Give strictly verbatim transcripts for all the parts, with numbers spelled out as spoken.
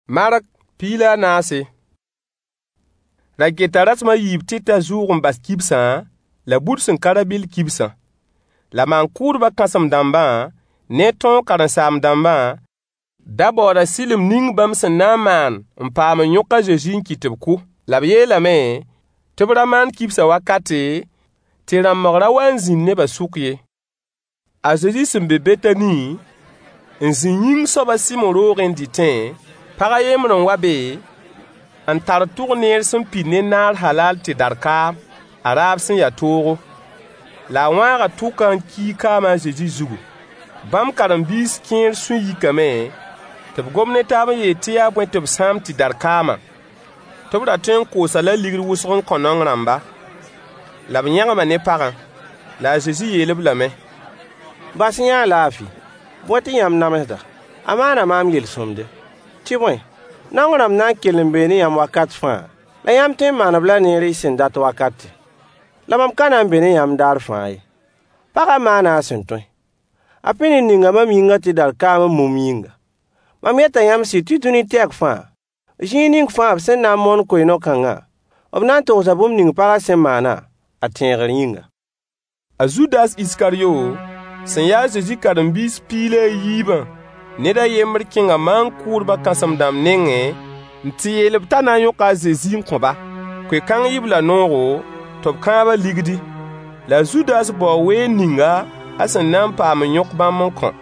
Marak pila nase. La getaras ma yib tita jour n bas kibsa, la bout sen karabil kibsa. La man kourba kasam damba, neton karansam damba, d'abord silim ning bam sen naman, n paam nyoka jejin kitibku. La biye la me, tibra man kibsa wakate, tira magra wan zin ne ba soukye. A jeji sen bebetani, n zin ying soba simon rogen ditin, paga yemron wabe, an tar tourner son pine nar halal te darka, arab sen ya togo. La wãaga tukan ki kama jeji zugu. Bam karambis kẽer sun yikame, tɩ b gomne taab n yee tɩ yaa bõe tɩ b sãam tɩ dar kaama. Tɩ b ra tõe n koosa la ligr wʋsg n kõ nong rãmba. La b yãgma ne pagã. La a Zezi yeel-b lame: Bas yã laafi, bõe tɩ yãmb namsda, a maana maam yel-sõmde. Tɩ bõe, nong rãmb na n kell n bee ne yãmb wakat fãa, la yãmb tõe n maan-b la neer y sẽn dat wakate. La mam ka na n be ne yãmb daar fãa ye. Pagã maana a sẽn tõe. A pẽne ninga mam yĩnga tɩ dar kaam n mum yĩnga. Mam yeta yãmb sɩd tɩ dũni tɛk fãa, zĩig ning fãa b sẽn na n moon koe-no-kãngã, b na n togsa bũmb ning pagã sẽn maana, a tẽegr yĩnga. A Zudas Iskaryo, sẽn yaa Zezi karen-biis piig la a yiibã, ned a yembr kẽnga maan-kʋʋdbã kãsem-dãmb nengẽ, n tɩ yeel b t'a na n yõka a Zezi n kõ-ba. Koe-kãng yib la noogo, tɩ b kãabã ligdi. La Zudas bao ween ninga a sẽn na n paam n yõk bãmb n kõ.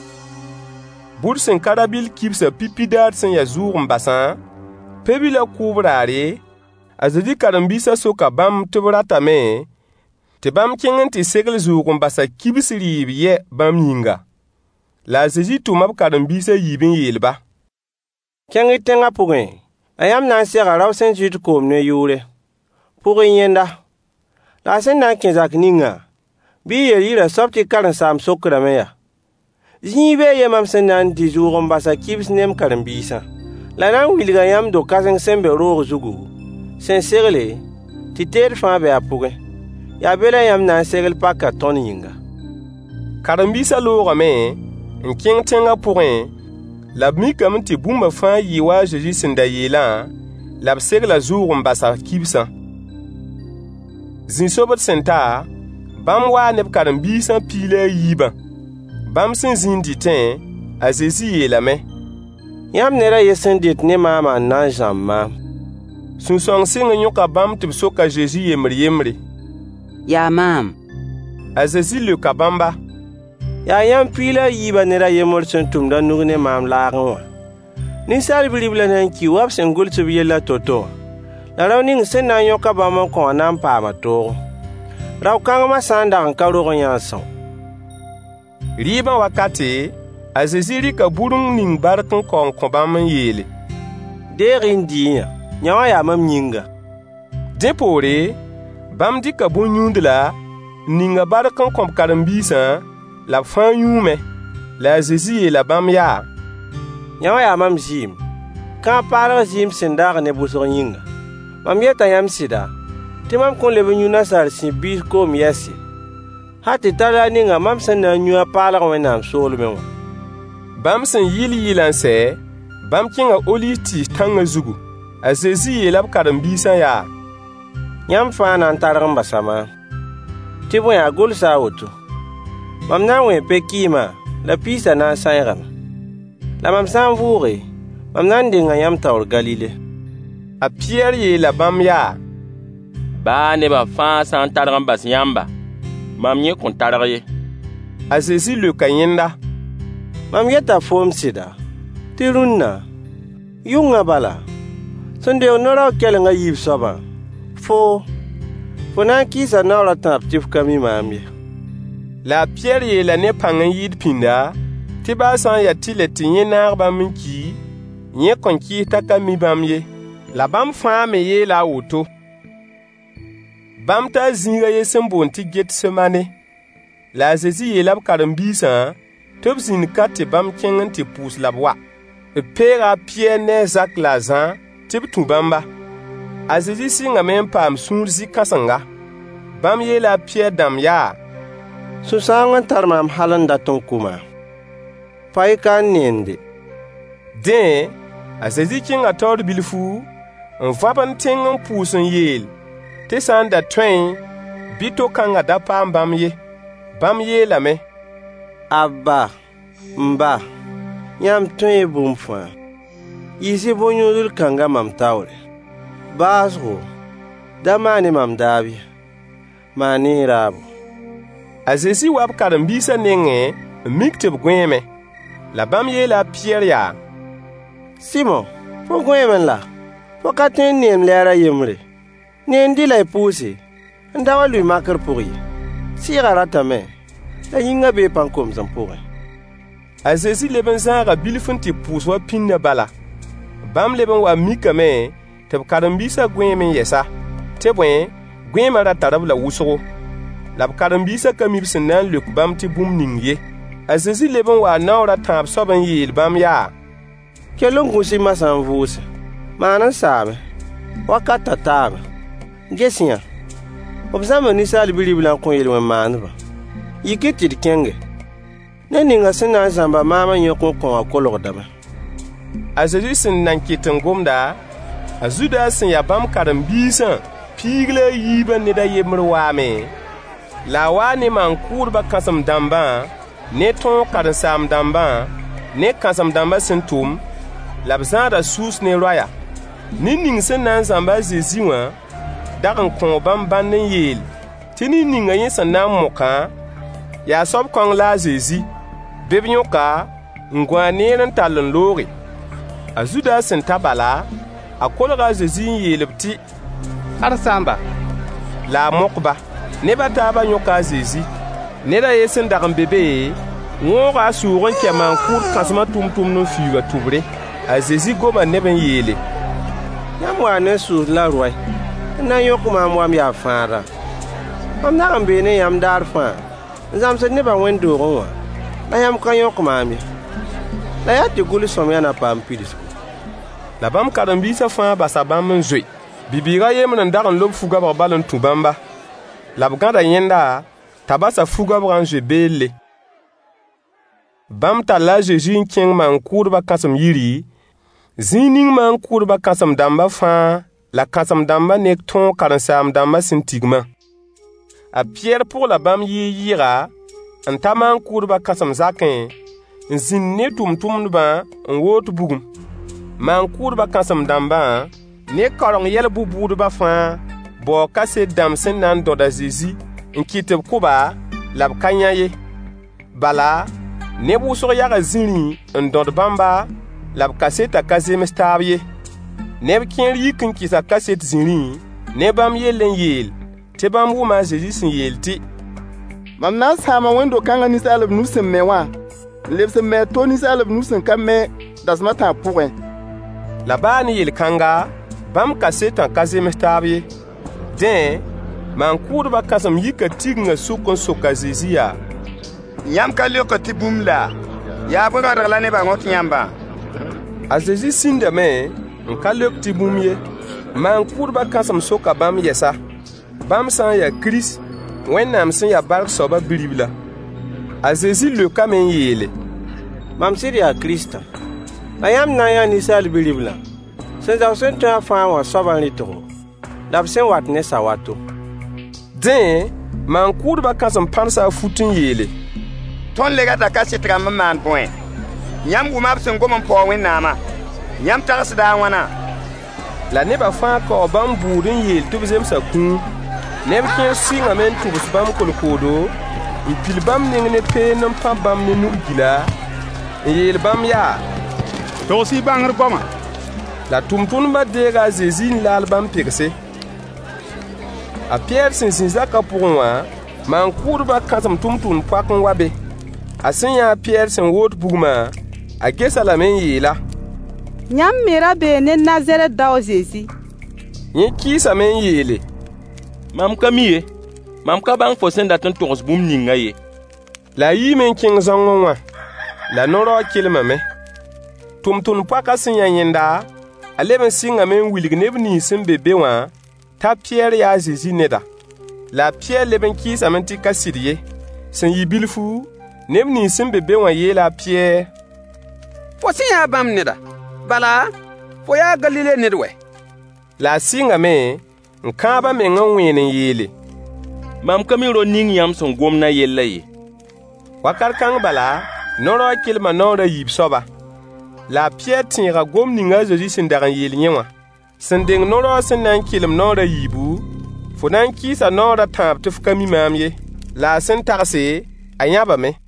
Bʋd sẽn ka rabil kibsa pipidaad sẽn ya zʋʋg n basã, pebi la kʋʋb raare, a Zezi karen-biisã soka bãmb tɩ b ratame tɩ bãmb kẽng n tɩ segl zʋʋg n basa kibs rɩɩb yɛ bãmb yĩnga. La a Zezi tʋma b karen-biisã yiib n yeel-ba: Kẽng-y tẽngã pʋgẽ, la yãmb na n sega rao sẽn zɩɩd koom ne yʋʋre. Pʋg-y yẽnda. La a sẽn na n kẽ zak ninga, bɩ y yel yɩra soab tɩ karen-saam sokrame yaa. Zĩig bee ye mam sẽn na n dɩ zʋʋg n basa kibs ne m karen-biisã. La na n wilga yãmb do-kãseng sẽn be roog zugu, sẽn segle, tɩ teed fãa be a pʋgẽ. Yaa be la yãmb na n segl paka tõnd yĩnga. Karen-biisã loogame n kẽng tẽngã pʋgẽ, la b mikame tɩ bũmba fãa yɩɩ wa a Zezi sẽn da yeelã, la b segla zʋʋg n basa kibsã. Zĩ-sobd sẽn ta, bãmb waa ne b karen-biisã piig la a yiibã. Bãmb sẽn zĩnd dɩtẽ, a Zezi yeelame: Yãmb ned a yen sẽn det ne maamã n na n zãmb maam. Sũ-sõng sɩng n yõka bãmb tɩ b sok a Zezi yembr yembre: Yaa maam. A Zezi leoka bãmba: Yaa yãmb piig la a yiibã ned a yembr sẽn tʋmda nug ne maam laagẽ wã. Ninsaal Bi-ribl la na n ki wa b sẽn gʋls b yella to-to wã. La rao ning sẽn na n yõka bãmb n kõ wã na n paama toogo. Rao-kãngmã sã n dag n ka rog n yã n são. Rɩɩbã wakate, a Zezi rɩka burung ning bark n kao n kõ bãmb n yeele: Deeg-y n dɩɩyã, yã wã yaa mam yĩnga. Dẽ poore, bãmb dɩka bõn-yũudla n ninga bark n kõ b karen-biisã, la b fãa yũume. La a Zezi yeela bãmb yaa: Yã wã yaa mam zɩɩm, kãab paalg zɩɩm sẽn daag ne bʋsg yĩnga. Mam yeta yãmb sɩda, tɩ mam kõn leb n yũ nasaar sĩb biis koom yɛse, ha tɩ tar la ninga mam sẽn na n yũ a paalg Wẽnnaam soolmẽ wã. Bãmb sẽn yɩl yɩlã n sɛ, bãmb kẽnga oliv tɩɩs tãngã zugu. A Zezi yeela b karen-biisã yaa: Yãmb fãa na n targ n basa maam. Tɩ bõe a gʋlsa a woto: Mam na n wẽ pe-kɩɩmã, la piisã na n sãeegame. La mam sã n vʋʋge, mam na n denga yãmb taoor Galile. A Pɩyɛɛr yeela bãmb yaa: Baa nebã fãa sã n targ n bas yãmba, mam yẽ kõn targ ye. A Zezi leoka yẽnda: Mam yeta foom sɩda, tɩ rũnnã, yʋngã bala, sẽn deoog no-rao kelengã yiib soabã, fo, fo na n kɩɩsa naoorã tãab tɩ f ka mi maam ye. La a Pɩyɛɛr yeela ne pãng n yɩɩd pĩnda, tɩ baa sã n ya tɩ le tɩ yẽ naag bãmb n ki, yẽ kõn kɩɩs t'a ka mi bãmb ye. La bãmb fãa me yeela a woto. Bãmb taa zĩiga ye sẽn boond tɩ Getsemane. La a Zezi yeela b karen-biisã tɩ b zĩnd ka tɩ bãmb kẽng n tɩ pʋʋs la b wa. B peega a Pɩyɛɛr ne a Zak la a Zã tɩ b tũ bãmba. A Zezi sɩngame n paam sũur zĩ-kãsenga. Bãmb yeela a Pɩyɛɛr dãmb yaa: Sũ-sãoong n tar maam hal n dat n kʋma. Pa y ka n neende. Dẽ, A Zezi kẽnga taoor bilfu n vab n tẽng n pʋʋs n yeel tɩ sã n da tõe bɩ to-kãngã da paam bãmb ye. Bãmb yeelame: Abba, m ba, yãmb tõe bũmb fãa. Yɩsy bõn-yõodl kãngã mam taoore. Baasgo, da maane mam daabi, maa ne raabo. A Zezi wab karen-biisã nengẽ n mik tɩ b gõeeme. La bãmb yeela a Pɩyɛɛr yaa: Sɩmo, fo gõeeme la? Fo ka tõe n neem lɛɛra yembre. Neen dɩ la y pʋʋse, n da wa lʋɩ makr pʋg ye. Sɩɩgã ratame, la yĩngã bee pãn-komsem pʋgẽ. A Zezi leb n zãaga bilf n tɩ pʋʋs wa pĩndã bala. Bãmb leb n wa mikame tɩ b karen-biisã gõeem n yɛsa, tɩ bõe, gõeemã ra tar b la wʋsgo. La b karen-biisã ka mi b sẽn na n leok bãmb tɩ bũmb ning ye. A Zezi leb n waa naoorã tãab soab n yeel bãmb yaa: Kell n gũs-y masã n vʋʋse. Maan n saame, wakatã taame. Ges yã, b zãmba ninsaal bi-riblã n kõ yel-wẽn-maandbã. Yik-y tɩ d kẽnge. Ne ninga sẽn na n zãmba maam n yõk n kõ wã kolgdame. A Zezi sẽn nan kɩt n gomda, a Zudas sẽn ya bãmb karen-biisã piig la a yiibã ned a yembr waame, la a waa ne maan-kʋʋdbã kãsem-dãmbã ne tõog karen-saam-dãmbã ne kãsem-dãmbã sẽn tʋm, la b zãada sʋʋs ne roaya. Ned ning sẽn na n zãmba a Zezi wã dag n kõ bãmb bãnd n yeel tɩ ned ninga yẽ sẽn na n mokã yaa soab-kõng la a Zezi, bɩ b yõka n gõ a neer n tall n looge. A Zudas sẽn ta bala, a kolga a Zezi n yeel-b tɩ: Karen-saamba. La a mokba. Nebã taabã yõka a Zezi. Ned a ye sẽn dag n be be wõoga a sʋʋg n kɛ maan-kʋʋd kãsemã tʋm-tʋmd n fiuga tʋbre. A Zezi goma neb n yeele: Yãmb waa ne sʋʋs la roɛ, n na n yõk maam wam yaa fãada. Mam dag n bee ne yãmb daar fãa, n zãmsd nebã wẽn-doogẽ wã, la yãmb ka yõk maam ye. La yaa tɩ gʋls-sõamyã na paam pidsgo. La bãmb karen-biisã fãa basa bãmb n zoe. Bi-bɩɩgã yembr n dag n lob fu-gabg bal n tũ bãmba. La b gãda yẽnda t'a basa fu-gabgã n zoe beelle. Bãmb talla a Zezi n kẽng maan-kʋʋdbã kãsem yiri, zĩig ning maan-kʋʋdbã kãsem-dãmbã fãa la kãsem-dãmbã nek tõog karen-saam-dãmbã sẽn tigmã. A Pɩyɛɛr pʋgla bãmb yɩɩ yɩɩga n ta maan-kʋʋdbã kãsem zakẽ n zĩnd ne tʋm-tʋmdbã n woot bugum. Maan-kʋʋdbã kãsem-dãmbã ne kaoreng yɛl bʋ-bʋʋdbã fãa bao kaset dãmb sẽn na n dõd a Zezi n kɩt tɩ b kʋba la b ka yã ye. Bala, neb wʋsg yaga zĩrĩ n dõd bãmba la b kaseta ka zems taab ye. Neb kẽer yik n kɩsa kaset zĩrĩ ne bãmb yell n yeel tɩ bãmb wʋma a Zezi sẽn yeel tɩ: Mam na n sãama wẽnd-do-kãngã ninsaalb nus sẽn me wã, n lebs n me a to ninsaalb nus sẽn ka me dasmã tãab pʋgẽ. La baa ne yel-kãnga, bãmb kasetã ka zems taab ye. Dẽ, maan-kʋʋdbã kãsem yika tigngã sʋk n sok a Zezi yaa: Yãmb ka leok tɩ bũmb la, yaa bõe rodg la nebã wõk yãmbã? A Zezi sĩndame n ka leok tɩ bũmb ye. Maan-kʋʋdbã kãsem soka bãmb yɛsa. Bãmb sã n yaa Kirist, Wẽnnaam sẽn yaa bark soabã bi-ribla. A Zezi leokame n yeele: Mam sɩd yaa Kiristã, la yãmb na n yaa ninsaal bi-riblã sẽn zag sẽn tõe a fãa wã soabã rɩtgo, la b sẽn wat ne sawato. Dẽ, maan-kʋʋdbã kãsem pãrsa a fut n yeele: Tõnd legata ka sɩtgame n maan bõe? Yãmb wʋma b sẽn gom n paoog Wẽnnaamã. Yãmb tagsda a wãna? La nebã fãa kao bãmb buud n yeel tɩ b zemsa kũum. Neb kẽer sɩngame n tʋbs bãmb kolkoodo, n pil bãmb ning ne peend n pãb bãmb ne nu-gila, n yeel bãmb yaa: Togs-y bãngr goamã. La tʋm-tʋmdbã deega a Zezi n laal bãmb pegse. A Pɩyɛɛr sẽn zĩ zakã pʋgẽ wã, maan-kʋʋdbã kãsem tʋm-tʋmd poak n wa be. A sẽn yã a Pɩyɛɛr sẽn woot bugmã, a gesa lame n yeela: Yãmb me ra bee ne Nazarɛt dao Zezi. Yẽ kɩɩsame n yeele: Mam ka mi ye. Mam ka bãng fo sẽn dat n togs bũmb ninga ye. La a yiime n kẽng zãongẽ wã, la no-rao kelmame. Tʋm-tʋmd poakã sẽn yã yẽnda, a leb n sɩngame n wilg neb nins sẽn be be wã t'a Pɩyɛɛr yaa a Zezi neda. La a Pɩyɛɛr leb n kɩɩsame tɩ ka sɩd ye. Sẽn yɩ bilfu, neb nins sẽn be be wã yeela a Pɩyɛɛr: Fo sẽn yaa bãmb neda, bala, fo yaa Galile ned wɛ. La a sɩngame n kãabã meng n wẽen n yeele: Mam ka mi ro ning yãmb sẽn gomna yella ye. Wakat kãng bala, no-rao kelma noorã yiib soaba. La a Pɩyɛɛr tẽega gom ninga a Zezi sẽn dag n yeel yẽ wã. Sẽn deng no-rao sẽn na n kelem noorã yiibu, fo na n kɩɩsa noorã tãab tɩ f ka mi maam ye. La a sẽn tagse, a yãbame.